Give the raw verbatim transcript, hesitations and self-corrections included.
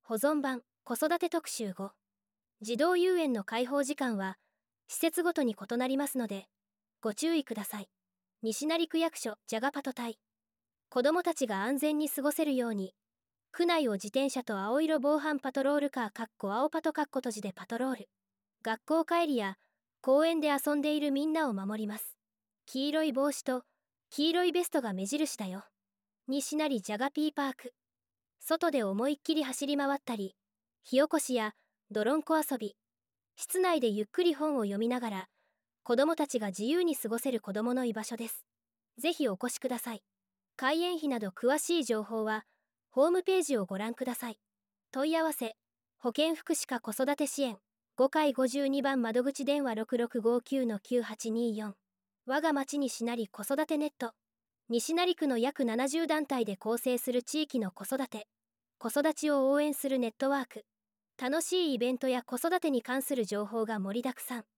保存版子育て特集ご。児童遊園の開放時間は施設ごとに異なりますのでご注意ください。西成区役所ジャガパト隊。子どもたちが安全に過ごせるように区内を自転車と青色防犯パトロールカー（かっこ青パトカッコ閉じでパトロール）。学校帰りや公園で遊んでいるみんなを守ります。黄色い帽子と黄色いベストが目印だよ。西成ジャガピーパーク。外で思いっきり走り回ったり、火起こしや泥んこ遊び、室内でゆっくり本を読みながら子どもたちが自由に過ごせる子どもの居場所です。ぜひお越しください。開園費など詳しい情報はホームページをご覧ください。問い合わせ保健福祉課子育て支援ごかいごじゅうにばん窓口電話 ろくろくごきゅうのきゅうはちにーよん。我が町西成子育てネット。西成区の約ななじゅう団体で構成する地域の子育て子育ちを応援するネットワーク。楽しいイベントや子育てに関する情報が盛りだくさん。